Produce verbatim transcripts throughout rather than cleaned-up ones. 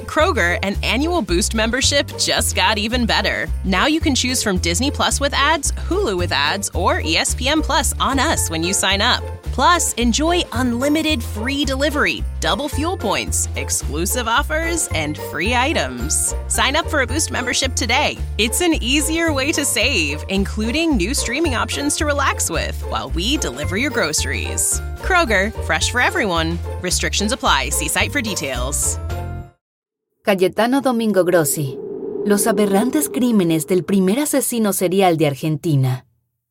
Kroger, an annual Boost membership just got even better. Now you can choose from Disney Plus with ads, Hulu with ads, or E S P N Plus on us when you sign up. Plus, enjoy unlimited free delivery, double fuel points, exclusive offers, and free items. Sign up for a Boost membership today. It's an easier way to save, including new streaming options to relax with while we deliver your groceries. Kroger, fresh for everyone. Restrictions apply. See site for details. Cayetano Domingo Grossi. Los aberrantes crímenes del primer asesino serial de Argentina.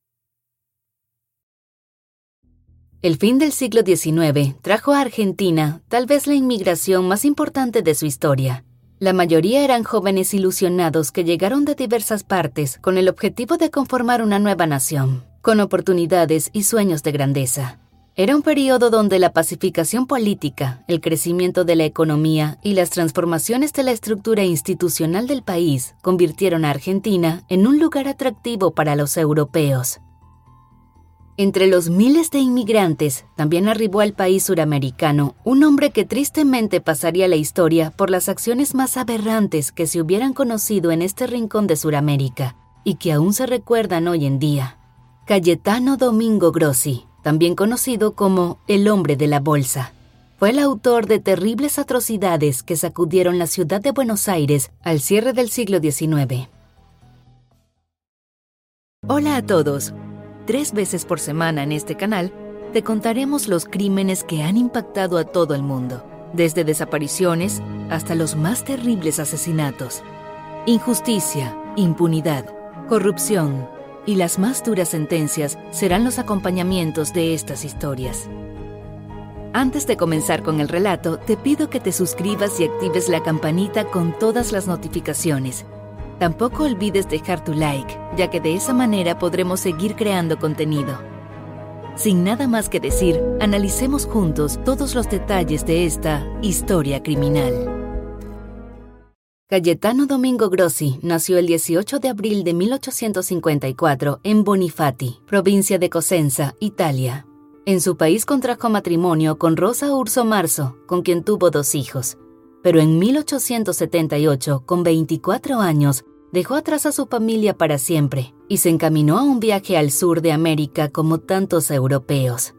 El fin del siglo diecinueve trajo a Argentina tal vez la inmigración más importante de su historia. La mayoría eran jóvenes ilusionados que llegaron de diversas partes con el objetivo de conformar una nueva nación, con oportunidades y sueños de grandeza. Era un periodo donde la pacificación política, el crecimiento de la economía y las transformaciones de la estructura institucional del país convirtieron a Argentina en un lugar atractivo para los europeos. Entre los miles de inmigrantes, también arribó al país suramericano un hombre que tristemente pasaría a la historia por las acciones más aberrantes que se hubieran conocido en este rincón de Suramérica y que aún se recuerdan hoy en día. Cayetano Domingo Grossi, también conocido como el hombre de la bolsa, fue el autor de terribles atrocidades que sacudieron la ciudad de Buenos Aires al cierre del siglo diecinueve. Hola a todos. Tres veces por semana en este canal te contaremos los crímenes que han impactado a todo el mundo, desde desapariciones hasta los más terribles asesinatos. Injusticia, impunidad, corrupción y las más duras sentencias serán los acompañamientos de estas historias. Antes de comenzar con el relato, te pido que te suscribas y actives la campanita con todas las notificaciones. Tampoco olvides dejar tu like, ya que de esa manera podremos seguir creando contenido. Sin nada más que decir, analicemos juntos todos los detalles de esta historia criminal. Cayetano Domingo Grossi nació el dieciocho de abril de mil ochocientos cincuenta y cuatro en Bonifati, provincia de Cosenza, Italia. En su país contrajo matrimonio con Rosa Urso Marzo, con quien tuvo dos hijos. Pero en mil ochocientos setenta y ocho, con veinticuatro años, dejó atrás a su familia para siempre y se encaminó a un viaje al sur de América como tantos europeos.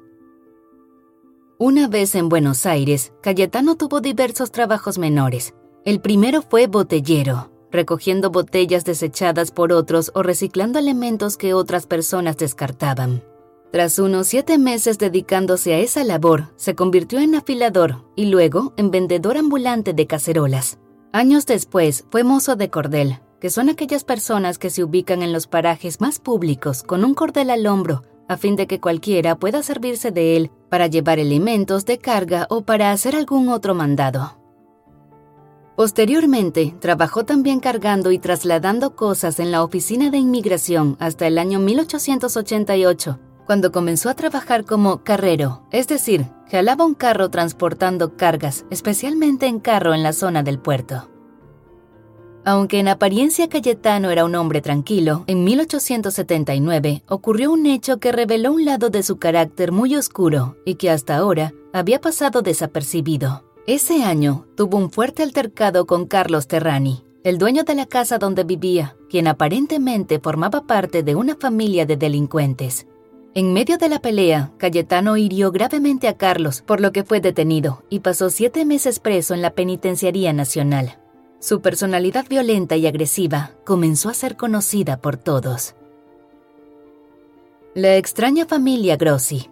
Una vez en Buenos Aires, Cayetano tuvo diversos trabajos menores. El primero fue botellero, recogiendo botellas desechadas por otros o reciclando elementos que otras personas descartaban. Tras unos siete meses dedicándose a esa labor, se convirtió en afilador y luego en vendedor ambulante de cacerolas. Años después, fue mozo de cordel, que son aquellas personas que se ubican en los parajes más públicos con un cordel al hombro, a fin de que cualquiera pueda servirse de él para llevar elementos de carga o para hacer algún otro mandado. Posteriormente, trabajó también cargando y trasladando cosas en la oficina de inmigración hasta el año mil ochocientos ochenta y ocho, cuando comenzó a trabajar como carrero, es decir, jalaba un carro transportando cargas, especialmente en carro en la zona del puerto. Aunque en apariencia Cayetano era un hombre tranquilo, en mil ochocientos setenta y nueve ocurrió un hecho que reveló un lado de su carácter muy oscuro y que hasta ahora había pasado desapercibido. Ese año tuvo un fuerte altercado con Carlos Terrani, el dueño de la casa donde vivía, quien aparentemente formaba parte de una familia de delincuentes. En medio de la pelea, Cayetano hirió gravemente a Carlos, por lo que fue detenido y pasó siete meses preso en la Penitenciaría Nacional. Su personalidad violenta y agresiva comenzó a ser conocida por todos. La extraña familia Grossi.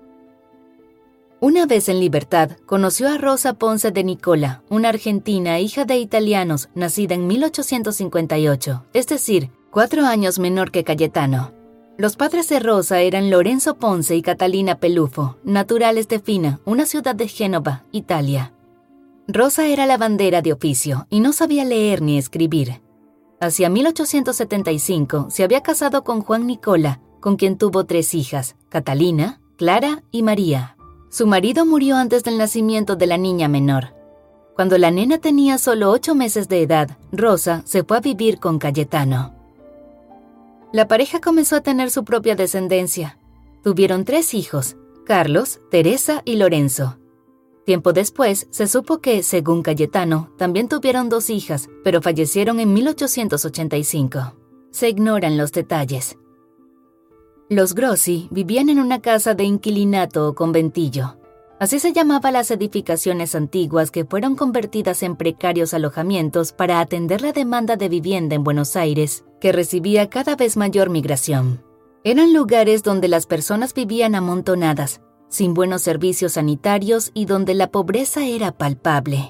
Una vez en libertad, conoció a Rosa Ponce de Nicola, una argentina hija de italianos nacida en mil ochocientos cincuenta y ocho, es decir, cuatro años menor que Cayetano. Los padres de Rosa eran Lorenzo Ponce y Catalina Pelufo, naturales de Fina, una ciudad de Génova, Italia. Rosa era lavandera de oficio y no sabía leer ni escribir. Hacia mil ochocientos setenta y cinco se había casado con Juan Nicola, con quien tuvo tres hijas, Catalina, Clara y María. Su marido murió antes del nacimiento de la niña menor. Cuando la nena tenía solo ocho meses de edad, Rosa se fue a vivir con Cayetano. La pareja comenzó a tener su propia descendencia. Tuvieron tres hijos, Carlos, Teresa y Lorenzo. Tiempo después, se supo que, según Cayetano, también tuvieron dos hijas, pero fallecieron en mil ochocientos ochenta y cinco. Se ignoran los detalles. Los Grossi vivían en una casa de inquilinato o conventillo. Así se llamaban las edificaciones antiguas que fueron convertidas en precarios alojamientos para atender la demanda de vivienda en Buenos Aires, que recibía cada vez mayor migración. Eran lugares donde las personas vivían amontonadas, sin buenos servicios sanitarios y donde la pobreza era palpable.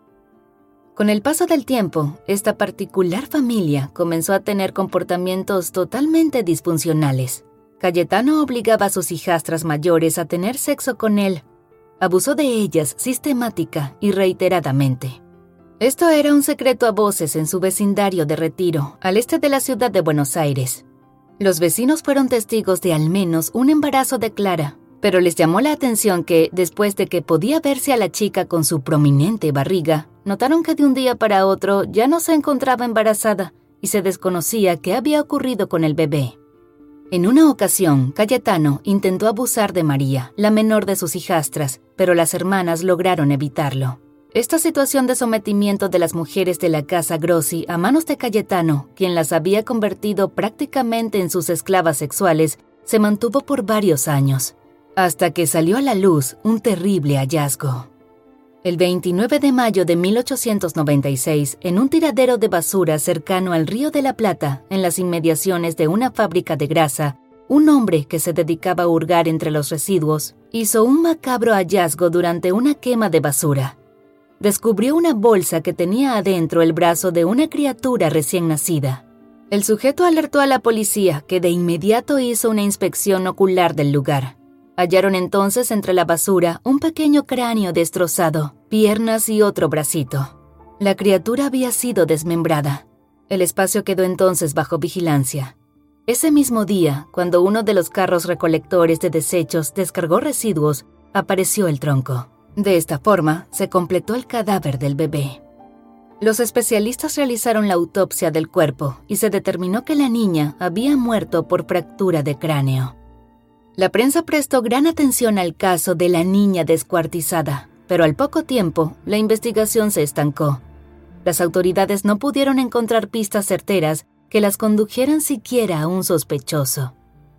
Con el paso del tiempo, esta particular familia comenzó a tener comportamientos totalmente disfuncionales. Cayetano obligaba a sus hijastras mayores a tener sexo con él. Abusó de ellas sistemática y reiteradamente. Esto era un secreto a voces en su vecindario de Retiro, al este de la ciudad de Buenos Aires. Los vecinos fueron testigos de al menos un embarazo de Clara, pero les llamó la atención que, después de que podía verse a la chica con su prominente barriga, notaron que de un día para otro ya no se encontraba embarazada y se desconocía qué había ocurrido con el bebé. En una ocasión, Cayetano intentó abusar de María, la menor de sus hijastras, pero las hermanas lograron evitarlo. Esta situación de sometimiento de las mujeres de la casa Grossi a manos de Cayetano, quien las había convertido prácticamente en sus esclavas sexuales, se mantuvo por varios años, hasta que salió a la luz un terrible hallazgo. El veintinueve de mayo de mil ochocientos noventa y seis, en un tiradero de basura cercano al Río de la Plata, en las inmediaciones de una fábrica de grasa, un hombre que se dedicaba a hurgar entre los residuos hizo un macabro hallazgo durante una quema de basura. Descubrió una bolsa que tenía adentro el brazo de una criatura recién nacida. El sujeto alertó a la policía, que de inmediato hizo una inspección ocular del lugar. Hallaron entonces entre la basura un pequeño cráneo destrozado, piernas y otro bracito. La criatura había sido desmembrada. El espacio quedó entonces bajo vigilancia. Ese mismo día, cuando uno de los carros recolectores de desechos descargó residuos, apareció el tronco. De esta forma, se completó el cadáver del bebé. Los especialistas realizaron la autopsia del cuerpo y se determinó que la niña había muerto por fractura de cráneo. La prensa prestó gran atención al caso de la niña descuartizada, pero al poco tiempo, la investigación se estancó. Las autoridades no pudieron encontrar pistas certeras que las condujeran siquiera a un sospechoso.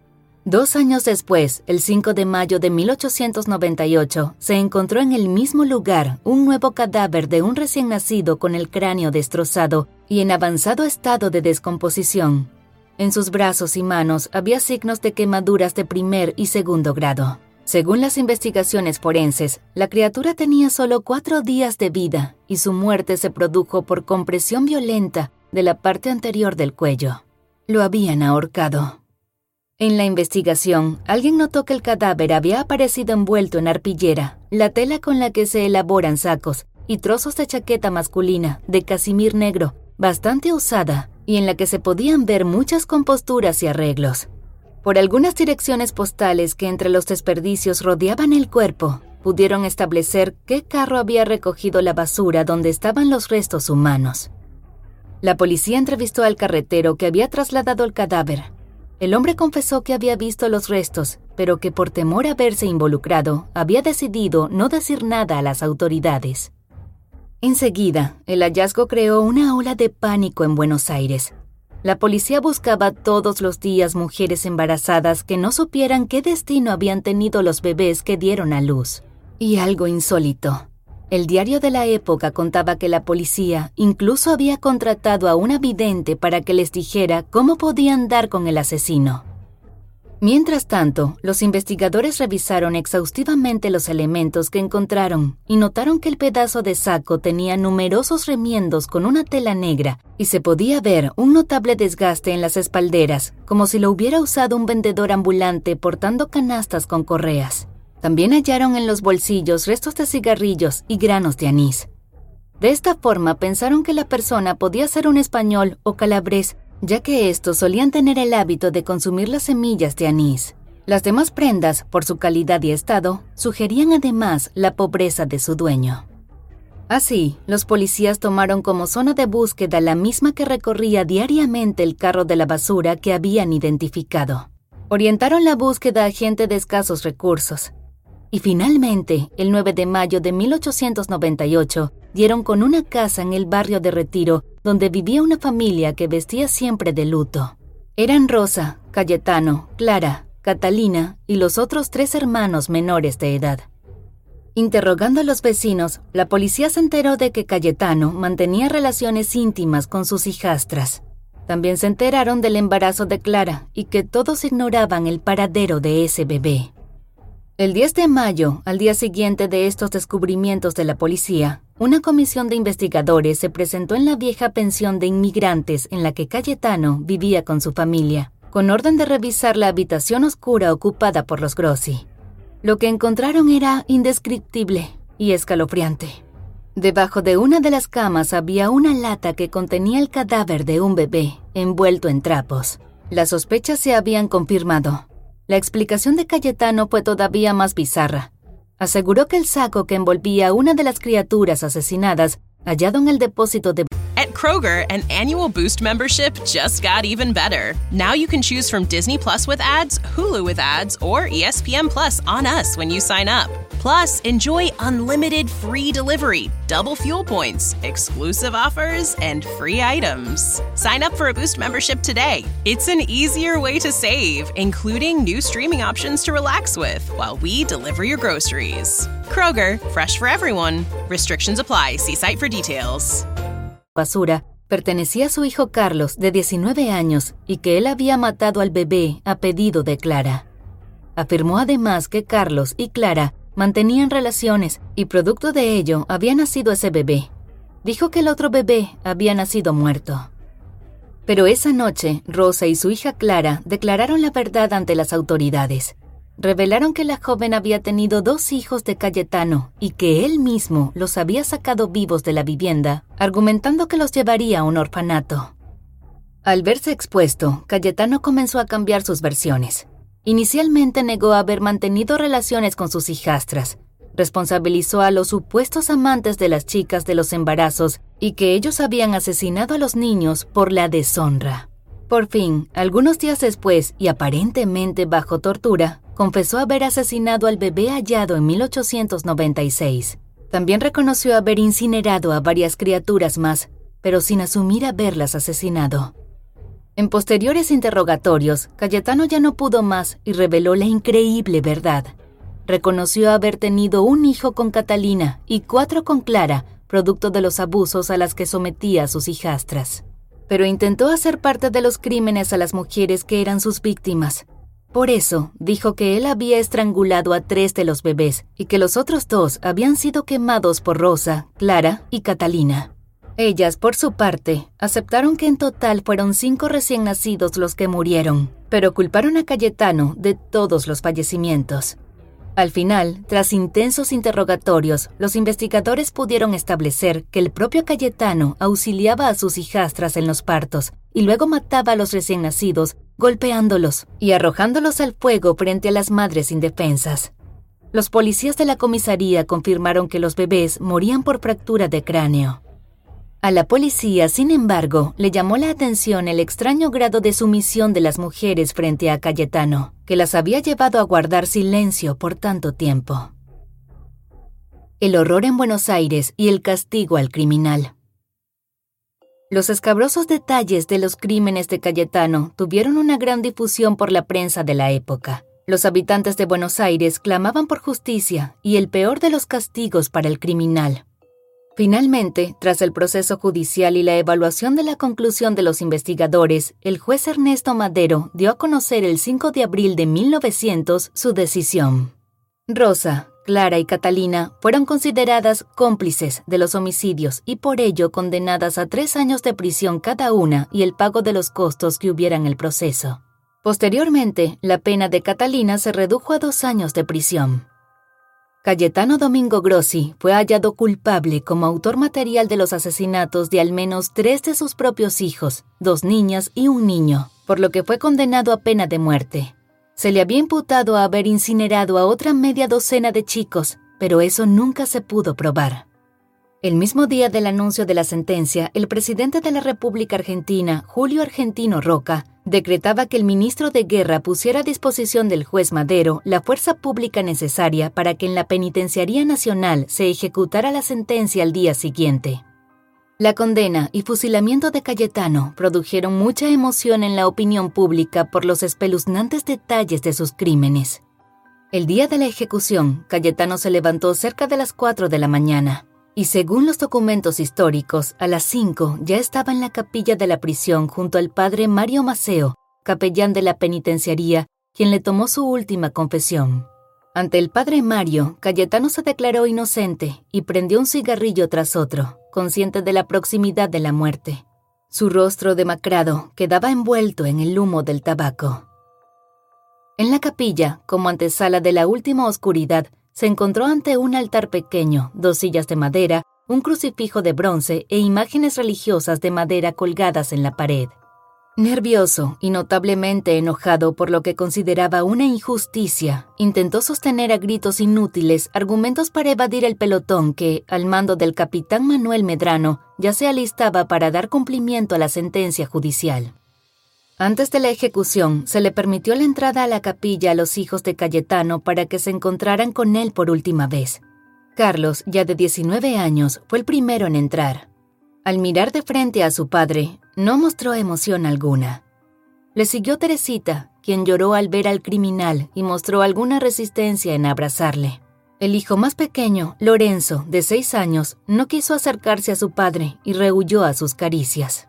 Dos años después, el cinco de mayo de mil ochocientos noventa y ocho, se encontró en el mismo lugar un nuevo cadáver de un recién nacido con el cráneo destrozado y en avanzado estado de descomposición. En sus brazos y manos había signos de quemaduras de primer y segundo grado. Según las investigaciones forenses, la criatura tenía solo cuatro días de vida y su muerte se produjo por compresión violenta de la parte anterior del cuello. Lo habían ahorcado. En la investigación, alguien notó que el cadáver había aparecido envuelto en arpillera, la tela con la que se elaboran sacos, y trozos de chaqueta masculina de casimir negro, bastante usada, y en la que se podían ver muchas composturas y arreglos. Por algunas direcciones postales que entre los desperdicios rodeaban el cuerpo, pudieron establecer qué carro había recogido la basura donde estaban los restos humanos. La policía entrevistó al carretero que había trasladado el cadáver. El hombre confesó que había visto los restos, pero que por temor a verse involucrado, había decidido no decir nada a las autoridades. Enseguida, el hallazgo creó una ola de pánico en Buenos Aires. La policía buscaba todos los días mujeres embarazadas que no supieran qué destino habían tenido los bebés que dieron a luz. Y algo insólito. El diario de la época contaba que la policía incluso había contratado a una vidente para que les dijera cómo podían dar con el asesino. Mientras tanto, los investigadores revisaron exhaustivamente los elementos que encontraron y notaron que el pedazo de saco tenía numerosos remiendos con una tela negra y se podía ver un notable desgaste en las espalderas, como si lo hubiera usado un vendedor ambulante portando canastas con correas. También hallaron en los bolsillos restos de cigarrillos y granos de anís. De esta forma pensaron que la persona podía ser un español o calabrés, ya que estos solían tener el hábito de consumir las semillas de anís. Las demás prendas, por su calidad y estado, sugerían además la pobreza de su dueño. Así, los policías tomaron como zona de búsqueda la misma que recorría diariamente el carro de la basura que habían identificado. Orientaron la búsqueda a gente de escasos recursos. Y finalmente, el nueve de mayo de mil ochocientos noventa y ocho, dieron con una casa en el barrio de Retiro, donde vivía una familia que vestía siempre de luto. Eran Rosa, Cayetano, Clara, Catalina y los otros tres hermanos menores de edad. Interrogando a los vecinos, la policía se enteró de que Cayetano mantenía relaciones íntimas con sus hijastras. También se enteraron del embarazo de Clara y que todos ignoraban el paradero de ese bebé. El diez de mayo, al día siguiente de estos descubrimientos de la policía, una comisión de investigadores se presentó en la vieja pensión de inmigrantes en la que Cayetano vivía con su familia, con orden de revisar la habitación oscura ocupada por los Grossi. Lo que encontraron era indescriptible y escalofriante. Debajo de una de las camas había una lata que contenía el cadáver de un bebé, envuelto en trapos. Las sospechas se habían confirmado. La explicación de Cayetano fue todavía más bizarra. Aseguró que el saco que envolvía a una de las criaturas asesinadas, hallado en el depósito de... At Kroger, an annual Boost membership just got even better. Now you can choose from Disney Plus with ads, Hulu with ads, or E S P N Plus on us when you sign up. Plus, enjoy unlimited free delivery, double fuel points, exclusive offers, and free items. Sign up for a Boost membership today. It's an easier way to save, including new streaming options to relax with while we deliver your groceries. Kroger, fresh for everyone. Restrictions apply. See site for details. Basura pertenecía a su hijo Carlos, de diecinueve años, y que él había matado al bebé a pedido de Clara. Afirmó además que Carlos y Clara mantenían relaciones y producto de ello había nacido ese bebé. Dijo que el otro bebé había nacido muerto. Pero esa noche, Rosa y su hija Clara declararon la verdad ante las autoridades. Revelaron que la joven había tenido dos hijos de Cayetano y que él mismo los había sacado vivos de la vivienda, argumentando que los llevaría a un orfanato. Al verse expuesto, Cayetano comenzó a cambiar sus versiones. Inicialmente negó haber mantenido relaciones con sus hijastras, responsabilizó a los supuestos amantes de las chicas de los embarazos y que ellos habían asesinado a los niños por la deshonra. Por fin, algunos días después, y aparentemente bajo tortura, confesó haber asesinado al bebé hallado en mil ochocientos noventa y seis. También reconoció haber incinerado a varias criaturas más, pero sin asumir haberlas asesinado. En posteriores interrogatorios, Cayetano ya no pudo más y reveló la increíble verdad. Reconoció haber tenido un hijo con Catalina y cuatro con Clara, producto de los abusos a las que sometía a sus hijastras. Pero intentó hacer parte de los crímenes a las mujeres que eran sus víctimas. Por eso, dijo que él había estrangulado a tres de los bebés y que los otros dos habían sido quemados por Rosa, Clara y Catalina. Ellas, por su parte, aceptaron que en total fueron cinco recién nacidos los que murieron, pero culparon a Cayetano de todos los fallecimientos. Al final, tras intensos interrogatorios, los investigadores pudieron establecer que el propio Cayetano auxiliaba a sus hijastras en los partos y luego mataba a los recién nacidos, golpeándolos y arrojándolos al fuego frente a las madres indefensas. Los policías de la comisaría confirmaron que los bebés morían por fractura de cráneo. A la policía, sin embargo, le llamó la atención el extraño grado de sumisión de las mujeres frente a Cayetano, que las había llevado a guardar silencio por tanto tiempo. El horror en Buenos Aires y el castigo al criminal. Los escabrosos detalles de los crímenes de Cayetano tuvieron una gran difusión por la prensa de la época. Los habitantes de Buenos Aires clamaban por justicia y el peor de los castigos para el criminal. Finalmente, tras el proceso judicial y la evaluación de la conclusión de los investigadores, el juez Ernesto Madero dio a conocer el cinco de abril de mil novecientos su decisión. Rosa, Clara y Catalina fueron consideradas cómplices de los homicidios y por ello condenadas a tres años de prisión cada una y el pago de los costos que hubiera en el proceso. Posteriormente, la pena de Catalina se redujo a dos años de prisión. Cayetano Domingo Grossi fue hallado culpable como autor material de los asesinatos de al menos tres de sus propios hijos, dos niñas y un niño, por lo que fue condenado a pena de muerte. Se le había imputado a haber incinerado a otra media docena de chicos, pero eso nunca se pudo probar. El mismo día del anuncio de la sentencia, el presidente de la República Argentina, Julio Argentino Roca, Decretaba que el ministro de Guerra pusiera a disposición del juez Madero la fuerza pública necesaria para que en la Penitenciaría Nacional se ejecutara la sentencia al día siguiente. La condena y fusilamiento de Cayetano produjeron mucha emoción en la opinión pública por los espeluznantes detalles de sus crímenes. El día de la ejecución, Cayetano se levantó cerca de las cuatro de la mañana, y según los documentos históricos, a las cinco ya estaba en la capilla de la prisión junto al padre Mario Maceo, capellán de la penitenciaría, quien le tomó su última confesión. Ante el padre Mario, Cayetano se declaró inocente y prendió un cigarrillo tras otro, consciente de la proximidad de la muerte. Su rostro demacrado quedaba envuelto en el humo del tabaco. En la capilla, como antesala de la última oscuridad, se encontró ante un altar pequeño, dos sillas de madera, un crucifijo de bronce e imágenes religiosas de madera colgadas en la pared. Nervioso y notablemente enojado por lo que consideraba una injusticia, intentó sostener a gritos inútiles argumentos para evadir el pelotón que, al mando del capitán Manuel Medrano, ya se alistaba para dar cumplimiento a la sentencia judicial. Antes de la ejecución, se le permitió la entrada a la capilla a los hijos de Cayetano para que se encontraran con él por última vez. Carlos, ya de diecinueve años, fue el primero en entrar. Al mirar de frente a su padre, no mostró emoción alguna. Le siguió Teresita, quien lloró al ver al criminal y mostró alguna resistencia en abrazarle. El hijo más pequeño, Lorenzo, de seis años, no quiso acercarse a su padre y rehuyó a sus caricias.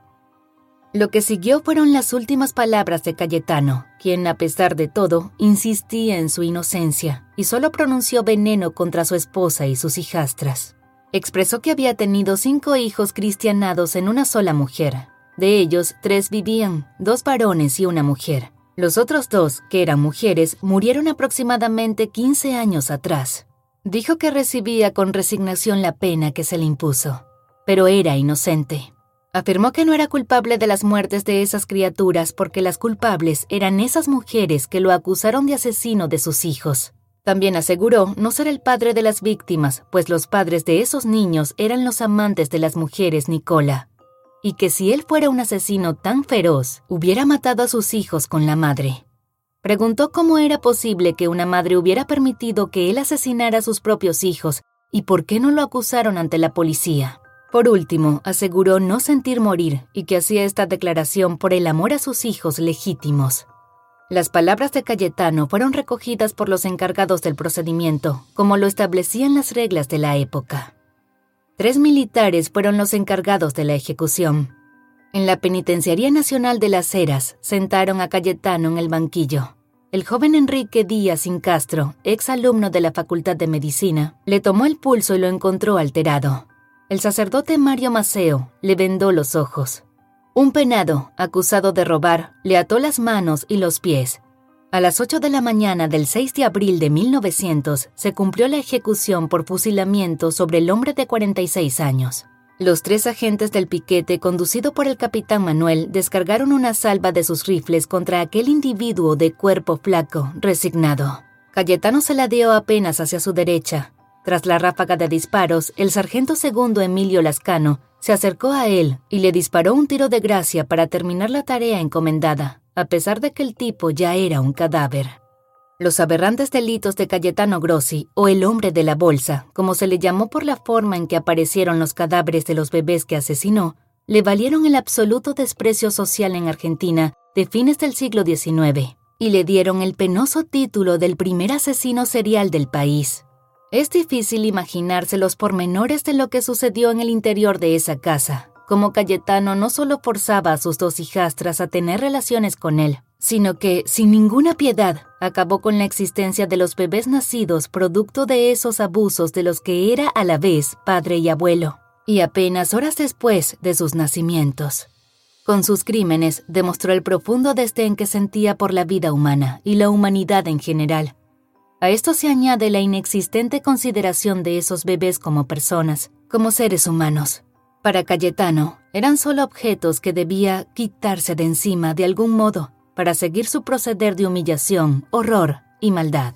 Lo que siguió fueron las últimas palabras de Cayetano, quien, a pesar de todo, insistía en su inocencia y solo pronunció veneno contra su esposa y sus hijastras. Expresó que había tenido cinco hijos cristianados en una sola mujer. De ellos, tres vivían, dos varones y una mujer. Los otros dos, que eran mujeres, murieron aproximadamente quince años atrás. Dijo que recibía con resignación la pena que se le impuso, pero era inocente. Afirmó que no era culpable de las muertes de esas criaturas porque las culpables eran esas mujeres que lo acusaron de asesino de sus hijos. También aseguró no ser el padre de las víctimas, pues los padres de esos niños eran los amantes de las mujeres Nicola, y que si él fuera un asesino tan feroz, hubiera matado a sus hijos con la madre. Preguntó cómo era posible que una madre hubiera permitido que él asesinara a sus propios hijos y por qué no lo acusaron ante la policía. Por último, aseguró no sentir morir y que hacía esta declaración por el amor a sus hijos legítimos. Las palabras de Cayetano fueron recogidas por los encargados del procedimiento, como lo establecían las reglas de la época. Tres militares fueron los encargados de la ejecución. En la Penitenciaría Nacional de Las Heras, sentaron a Cayetano en el banquillo. El joven Enrique Díaz Incastro, ex alumno de la Facultad de Medicina, le tomó el pulso y lo encontró alterado. El sacerdote Mario Maceo le vendó los ojos. Un penado, acusado de robar, le ató las manos y los pies. A las ocho de la mañana del seis de abril de mil novecientos se cumplió la ejecución por fusilamiento sobre el hombre de cuarenta y seis años. Los tres agentes del piquete, conducido por el capitán Manuel, descargaron una salva de sus rifles contra aquel individuo de cuerpo flaco, resignado. Cayetano se ladeó apenas hacia su derecha. Tras la ráfaga de disparos, el sargento segundo Emilio Lascano se acercó a él y le disparó un tiro de gracia para terminar la tarea encomendada, a pesar de que el tipo ya era un cadáver. Los aberrantes delitos de Cayetano Grossi, o el hombre de la bolsa, como se le llamó por la forma en que aparecieron los cadáveres de los bebés que asesinó, le valieron el absoluto desprecio social en Argentina de fines del siglo diecinueve y le dieron el penoso título del primer asesino serial del país. Es difícil imaginarse los pormenores de lo que sucedió en el interior de esa casa, como Cayetano no solo forzaba a sus dos hijastras a tener relaciones con él, sino que, sin ninguna piedad, acabó con la existencia de los bebés nacidos producto de esos abusos de los que era a la vez padre y abuelo, y apenas horas después de sus nacimientos. Con sus crímenes demostró el profundo desdén que sentía por la vida humana y la humanidad en general. A esto se añade la inexistente consideración de esos bebés como personas, como seres humanos. Para Cayetano, eran solo objetos que debía quitarse de encima de algún modo para seguir su proceder de humillación, horror y maldad.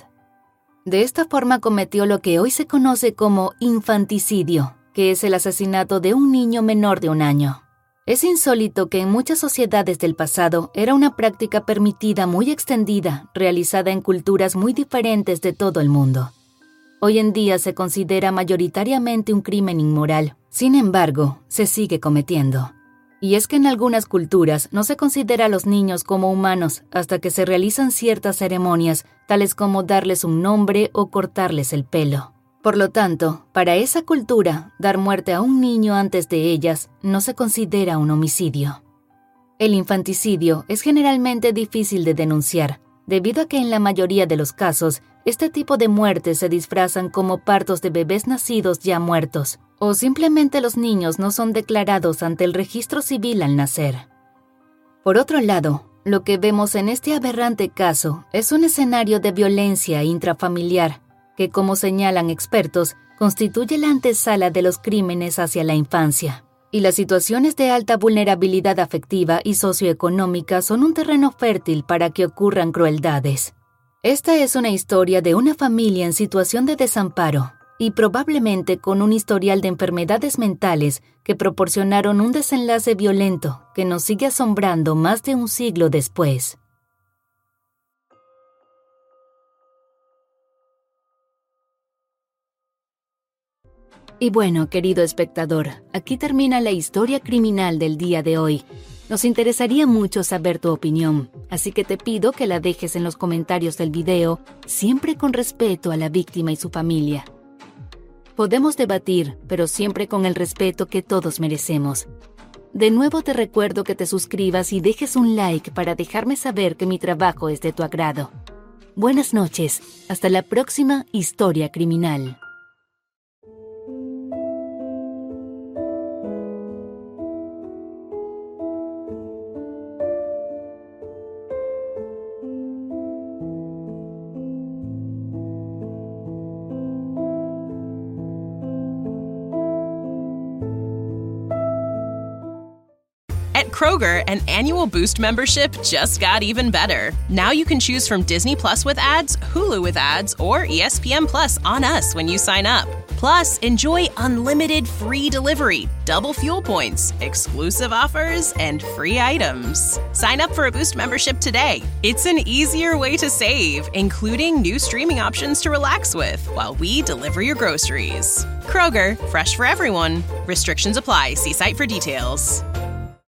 De esta forma cometió lo que hoy se conoce como infanticidio, que es el asesinato de un niño menor de un año. Es insólito que en muchas sociedades del pasado era una práctica permitida muy extendida, realizada en culturas muy diferentes de todo el mundo. Hoy en día se considera mayoritariamente un crimen inmoral, sin embargo, se sigue cometiendo. Y es que en algunas culturas no se considera a los niños como humanos hasta que se realizan ciertas ceremonias, tales como darles un nombre o cortarles el pelo. Por lo tanto, para esa cultura, dar muerte a un niño antes de ellas no se considera un homicidio. El infanticidio es generalmente difícil de denunciar, debido a que en la mayoría de los casos, este tipo de muertes se disfrazan como partos de bebés nacidos ya muertos, o simplemente los niños no son declarados ante el registro civil al nacer. Por otro lado, lo que vemos en este aberrante caso es un escenario de violencia intrafamiliar, que, como señalan expertos, constituye la antesala de los crímenes hacia la infancia. Y las situaciones de alta vulnerabilidad afectiva y socioeconómica son un terreno fértil para que ocurran crueldades. Esta es una historia de una familia en situación de desamparo y probablemente con un historial de enfermedades mentales que proporcionaron un desenlace violento que nos sigue asombrando más de un siglo después. Y bueno, querido espectador, aquí termina la historia criminal del día de hoy. Nos interesaría mucho saber tu opinión, así que te pido que la dejes en los comentarios del video, siempre con respeto a la víctima y su familia. Podemos debatir, pero siempre con el respeto que todos merecemos. De nuevo te recuerdo que te suscribas y dejes un like para dejarme saber que mi trabajo es de tu agrado. Buenas noches, hasta la próxima historia criminal. At Kroger, an annual Boost membership just got even better. Now you can choose from Disney Plus with ads, Hulu with ads, or E S P N Plus on us when you sign up. Plus, enjoy unlimited free delivery, double fuel points, exclusive offers, and free items. Sign up for a Boost membership today. It's an easier way to save, including new streaming options to relax with while we deliver your groceries. Kroger, fresh for everyone. Restrictions apply. See site for details.